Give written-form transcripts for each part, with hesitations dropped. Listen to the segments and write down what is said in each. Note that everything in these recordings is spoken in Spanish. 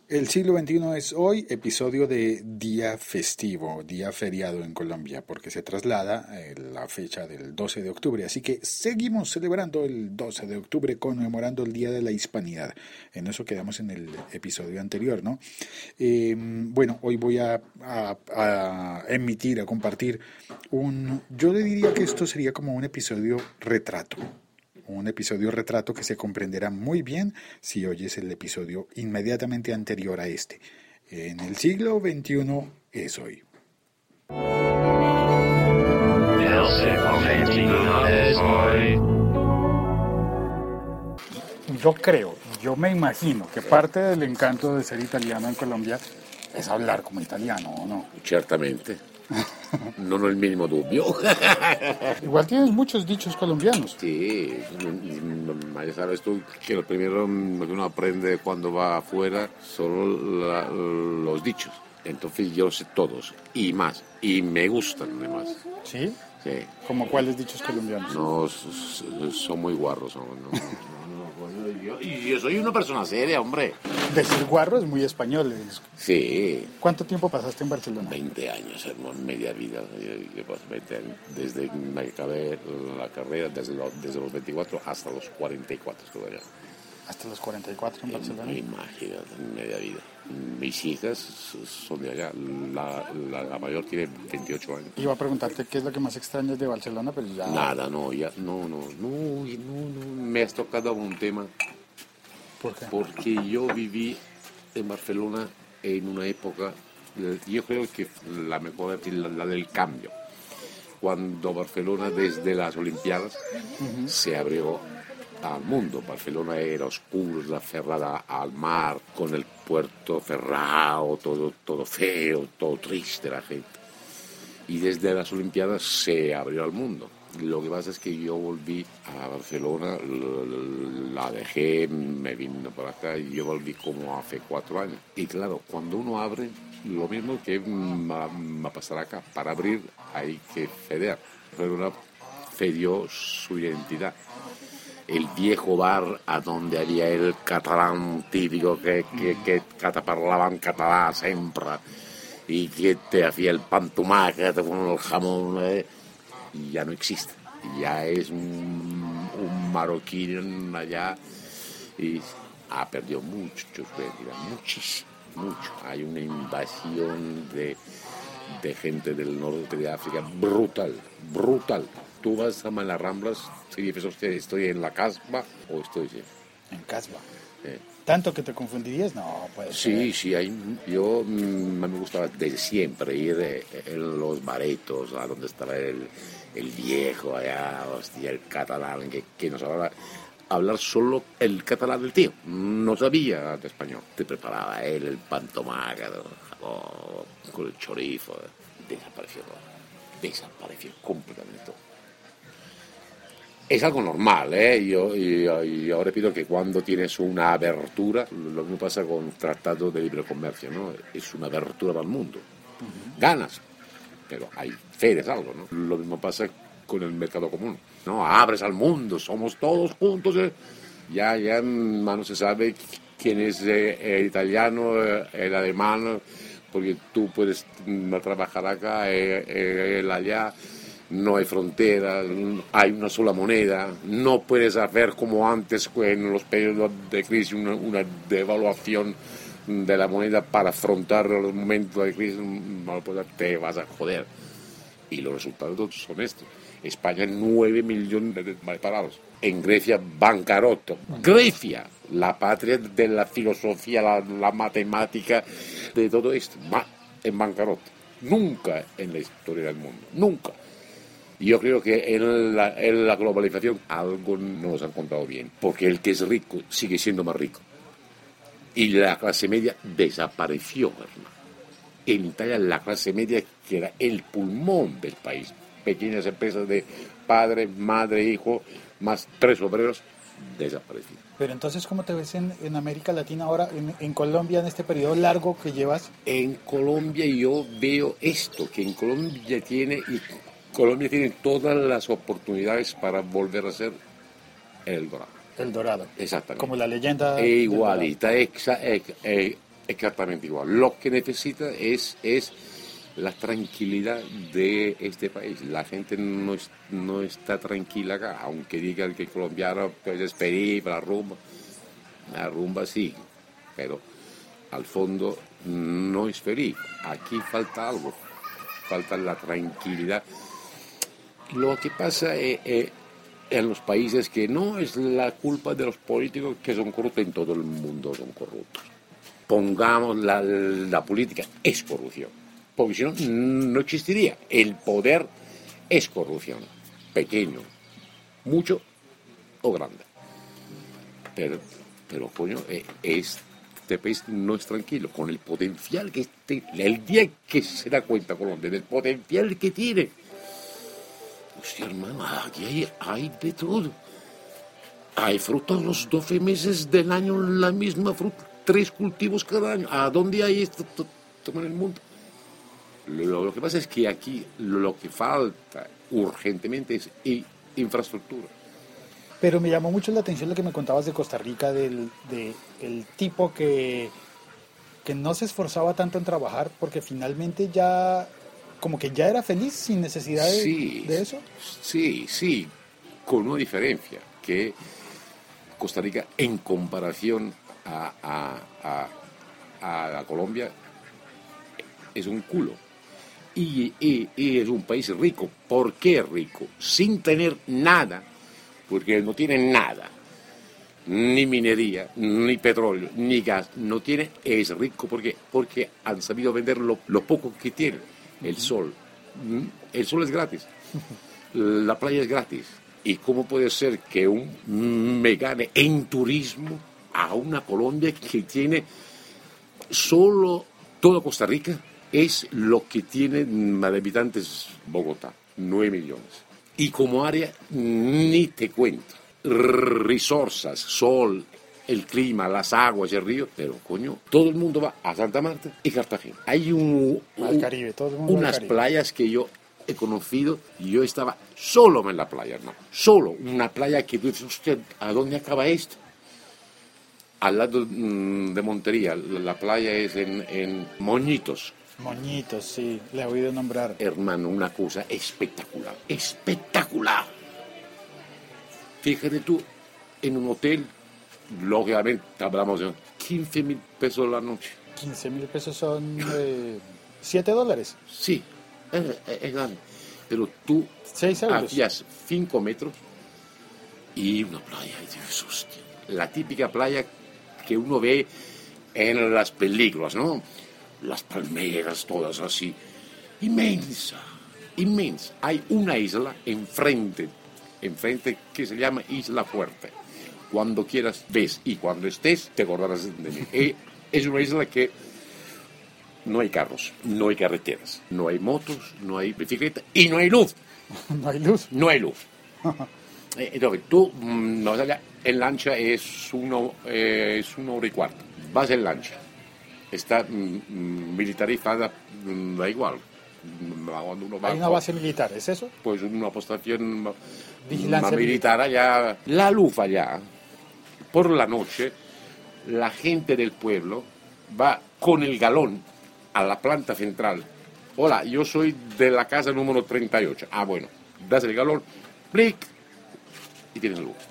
El siglo XXI es hoy episodio de día festivo, día feriado en Colombia, porque se traslada la fecha del 12 de octubre. Así que seguimos celebrando el 12 de octubre, conmemorando el Día de la Hispanidad. En eso quedamos en el episodio anterior, ¿no? Bueno, hoy voy a emitir, a compartir yo le diría que esto sería como un episodio retrato. Un episodio retrato que se comprenderá muy bien si oyes el episodio inmediatamente anterior a este. En el siglo XXI es hoy. Yo me imagino que parte del encanto de ser italiano en Colombia es hablar como italiano, ¿o no? Certamente. Non ho il minimo dubbio. Igual tienes muchos dichos colombianos. Sí, ya sabes tú que lo primero que uno aprende cuando va afuera son los dichos. Entonces yo sé todos, y más, y me gustan además. ¿Sí? Sí. ¿Como cuáles dichos colombianos? No, son muy guarros. Yo soy una persona seria, hombre. Decir guarro es muy español. Sí. ¿Cuánto tiempo pasaste en Barcelona? 20 años, hermano, media vida. Yo paso 20 años. Desde que acabé la carrera, desde los 24 hasta los 44 estuve allá. Hasta los 44 en Barcelona. Imagínate, media vida. Mis hijas son de allá. La mayor tiene 28 años. Iba a preguntarte qué es lo que más extrañas de Barcelona, pero ya... Nada, no. Me has tocado un tema. ¿Por qué? Porque yo viví en Barcelona en una época, yo creo que la mejor es la del cambio. Cuando Barcelona, desde las Olimpiadas, se abrió al mundo. Barcelona era oscura, cerrada al mar, con el puerto cerrado, todo feo, todo triste la gente. Y desde las Olimpiadas se abrió al mundo. Lo que pasa es que yo volví a Barcelona, la dejé, me vine por acá y yo volví como hace 4 años. Y claro, cuando uno abre, lo mismo que va a pasar acá. Para abrir hay que ceder. Barcelona cedió su identidad. El viejo bar a donde había el catalán típico que parlava en catalán siempre y que te hacía el pan tomàquet con el jamón, ya no existe. Ya es un marroquí allá y ha perdido mucho su identidad, mucho. Hay una invasión de gente del norte de África brutal. Tú vas a las Ramblas y dices, hostia, ¿estoy en la Casbah o estoy en Casbah? ¿Tanto que te confundirías? No, puede ser. Sí, yo me gustaba desde siempre ir en los baretos, a donde estaba el viejo allá, hostia, el catalán, que nos hablaba. Hablar solo el catalán del tío, no sabía de español. Te preparaba él el pan tomàquet, con el chorizo, desapareció completamente todo. Es algo normal, Yo ahora pido que cuando tienes una abertura, lo mismo pasa con un tratado de libre comercio, ¿no? Es una abertura para el mundo. Ganas, pero hay fe de algo, ¿no? Lo mismo pasa con el mercado común, ¿no? Abres al mundo, somos todos juntos, Ya no se sabe quién es el italiano, el alemán, porque tú puedes trabajar acá, él allá. No hay fronteras, hay una sola moneda, no puedes hacer como antes en los periodos de crisis una devaluación de la moneda para afrontar los momentos de crisis, te vas a joder. Y los resultados son estos. España 9 millones de parados. En Grecia, bancarrota. Grecia, la patria de la filosofía, la matemática, de todo esto, en bancarrota. Nunca en la historia del mundo, nunca. Yo creo que en la globalización algo no nos han contado bien, porque el que es rico sigue siendo más rico. Y la clase media desapareció, hermano. En Italia la clase media, que era el pulmón del país, pequeñas empresas de padre, madre, hijo, más 3 obreros, desaparecieron. Pero entonces, ¿cómo te ves en América Latina ahora, en Colombia, en este periodo largo que llevas? En Colombia yo veo esto, que en Colombia tiene todas las oportunidades para volver a ser el Dorado. El Dorado. Exactamente. Como la leyenda. Igualita, exactamente igual. Lo que necesita es la tranquilidad de este país. La gente no está tranquila acá, aunque digan que el colombiano pues, es feliz, la rumba sí, pero al fondo no es feliz. Aquí falta algo, falta la tranquilidad. Lo que pasa en los países que no es la culpa de los políticos que son corruptos, en todo el mundo son corruptos. Pongamos la política es corrupción, porque si no, no existiría. El poder es corrupción, pequeño, mucho o grande. Pero coño, este país no es tranquilo, con el potencial que el día que se da cuenta Colombia del potencial que tiene. Hostia, hermano, aquí hay de todo. Hay fruta los 12 meses del año, la misma fruta, 3 cultivos cada año. ¿A dónde hay esto en el mundo? Lo que pasa es que aquí lo que falta urgentemente es infraestructura. Pero me llamó mucho la atención lo que me contabas de Costa Rica, del el tipo que no se esforzaba tanto en trabajar porque finalmente ya, como que ya era feliz sin necesidad de eso. Sí, con una diferencia, que Costa Rica en comparación a Colombia es un culo. Y es un país rico. ¿Por qué rico? Sin tener nada, porque no tiene nada, ni minería, ni petróleo, ni gas, no tiene, es rico porque han sabido vender lo poco que tienen. El sol es gratis, la playa es gratis. ¿Y cómo puede ser que me gane en turismo a una Colombia que tiene solo toda Costa Rica? Es lo que tiene de habitantes Bogotá, 9 millones. Y como área, ni te cuento. Resources, sol, el clima, las aguas, el río. Pero, coño, todo el mundo va a Santa Marta y Cartagena. Hay al Caribe, todo el mundo unas al Caribe. playas que yo he conocido y yo estaba solo en la playa, hermano. Solo, una playa que tú dices, hostia, ¿a dónde acaba esto? Al lado de Montería, la playa es en Moñitos. Moñitos, sí, le he oído nombrar. Hermano, una cosa espectacular, espectacular. Fíjate tú, en un hotel, lógicamente hablamos de 15.000 pesos la noche. 15.000 pesos son $7. Sí, es grande. Pero tú 6 euros. hacías 5 metros y una playa, y dices, hostia, la típica playa que uno ve en las películas, ¿no? Las palmeras, todas así. Inmensa, inmensa. Hay una isla enfrente que se llama Isla Fuerte. Cuando quieras ves y cuando estés te acordarás de mí. Es una isla que no hay carros, no hay carreteras, no hay motos, no hay bicicleta y no hay luz. No hay luz. No hay luz. Entonces tú vas allá, en lancha es 1 hora y cuarto. Vas en lancha. Está militarizada, da igual. Cuando uno va Hay una base militar, ¿es eso? pues una postación Vigilancia militar allá. La luz allá, por la noche, la gente del pueblo va con el galón a la planta central. Hola, yo soy de la casa número 38. Ah, bueno, das el galón, plic, y tienes luz.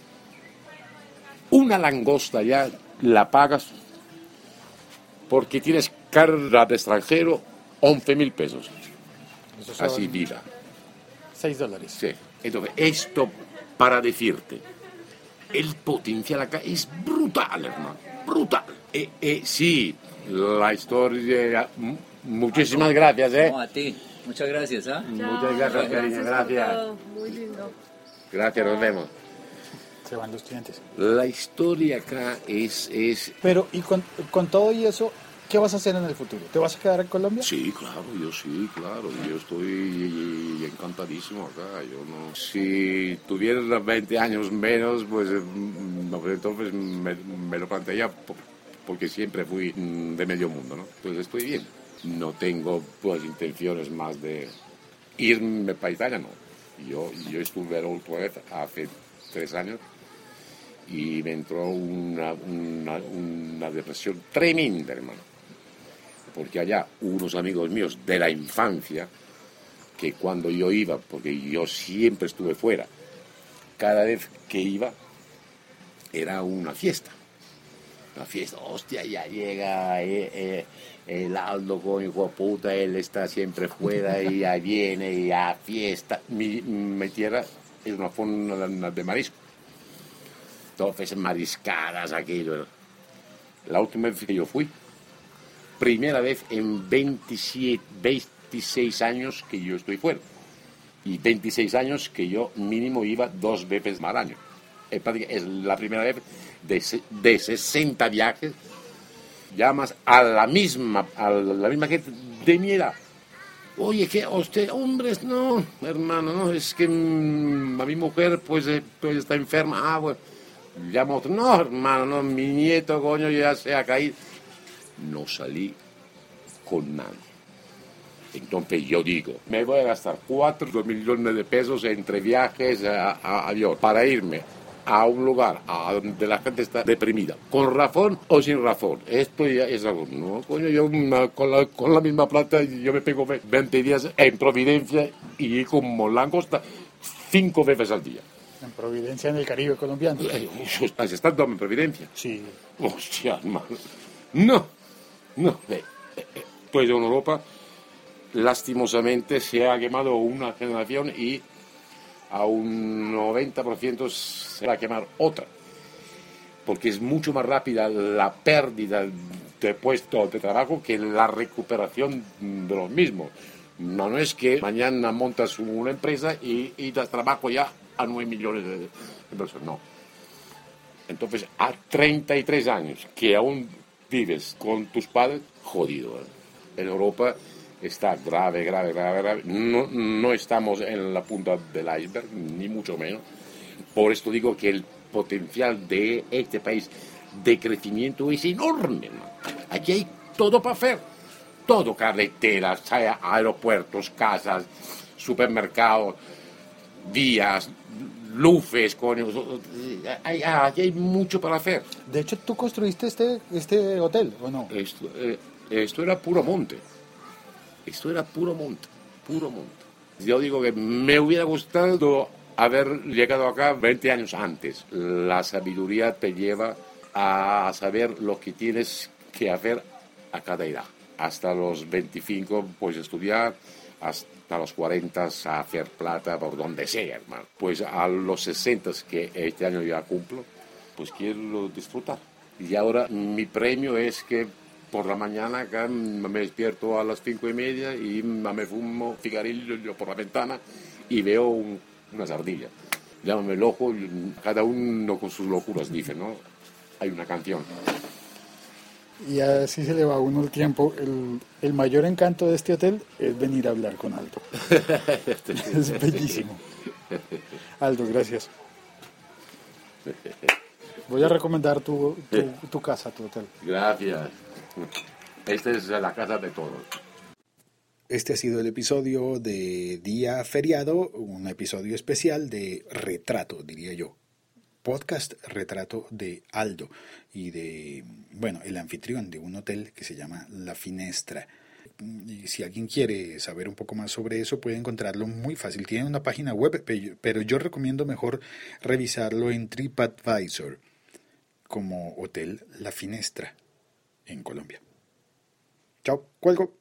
Una langosta ya la pagas porque tienes carga de extranjero 11.000 pesos. Esos son Así viva. $6. Sí. Entonces, esto para decirte, el potencial acá es brutal, hermano. Brutal. Sí, la historia. Muchísimas gracias, No, a ti. Muchas gracias, ¿ah? Muchas gracias, cariño. Gracias. Muy lindo. Gracias, nos vemos. Se van los clientes. La historia acá es Pero, y con todo y eso, ¿qué vas a hacer en el futuro? ¿Te vas a quedar en Colombia? Sí, claro, yo estoy encantadísimo acá, yo no, si tuviera 20 años menos, pues entonces me lo plantearía porque siempre fui de medio mundo, ¿no? Pues estoy bien, no tengo pues intenciones más de irme para Italia, no, yo estuve en Old Toilette hace 3 años y me entró una depresión tremenda, hermano. Porque allá unos amigos míos de la infancia, que cuando yo iba, porque yo siempre estuve fuera, cada vez que iba era una fiesta. Una fiesta, hostia, ya llega el Aldo, coño, hijo de puta, él está siempre fuera y ya viene y ya fiesta. Mi tierra es una zona de marisco. Entonces, mariscadas, aquello. La última vez que yo fui, primera vez en 26 años que yo estoy fuera. Y 26 años que yo mínimo iba 2 veces al año. Es la primera vez de 60 viajes, llamas a la misma gente de mi edad. Oye, que usted, hombres, no, hermano, no, es que a mi mujer pues está enferma. Ah, bueno, llama a otro. No, hermano, no, mi nieto, coño, ya se ha caído. No salí con nadie. Entonces yo digo, me voy a gastar 4 millones de pesos entre viajes a avión para irme a un lugar donde la gente está deprimida, con razón o sin razón. Esto ya es algo, no, coño, yo con la misma plata yo me pego 20 días en Providencia y como langosta 5 veces al día. En Providencia, en el Caribe colombiano. ¿Has estado en Providencia? Sí. Hostia, hermano. No. Pues en Europa, lastimosamente, se ha quemado una generación y a un 90% se va a quemar otra. Porque es mucho más rápida la pérdida de puestos de trabajo que la recuperación de los mismos. No es que mañana montas una empresa y das trabajo ya a 9 millones de personas. No. Entonces, a 33 años que aún vives con tus padres, jodido. En Europa está grave. No estamos en la punta del iceberg, ni mucho menos. Por esto digo que el potencial de este país de crecimiento es enorme, ¿no? Aquí hay todo para hacer. Todo, carreteras, aeropuertos, casas, supermercados, vías, luces, coño. Aquí hay mucho para hacer. De hecho, ¿tú construiste este hotel o no? Esto era puro monte. Puro monte. Yo digo que me hubiera gustado haber llegado acá 20 años antes. La sabiduría te lleva a saber lo que tienes que hacer a cada edad. Hasta los 25, pues estudiar, hasta los 40 a hacer plata por donde sea, hermano. Pues a los 60, que este año ya cumplo, pues quiero disfrutar. Y ahora mi premio es que por la mañana acá me despierto a las 5:30 y me fumo cigarrillo por la ventana y veo unas ardillas. Llámame loco, cada uno con sus locuras, dice, ¿no? Hay una canción. Y así se le va a uno el tiempo. El mayor encanto de este hotel es venir a hablar con Aldo. Es bellísimo. Aldo, gracias. Voy a recomendar tu casa, tu hotel. Gracias. Esta es la casa de todos. Este ha sido el episodio de Día Feriado, un episodio especial de retrato, diría yo. Podcast retrato de Aldo y de, el anfitrión de un hotel que se llama La Finestra. Y si alguien quiere saber un poco más sobre eso, puede encontrarlo muy fácil. Tiene una página web, pero yo recomiendo mejor revisarlo en TripAdvisor como Hotel La Finestra en Colombia. Chao, cuelgo.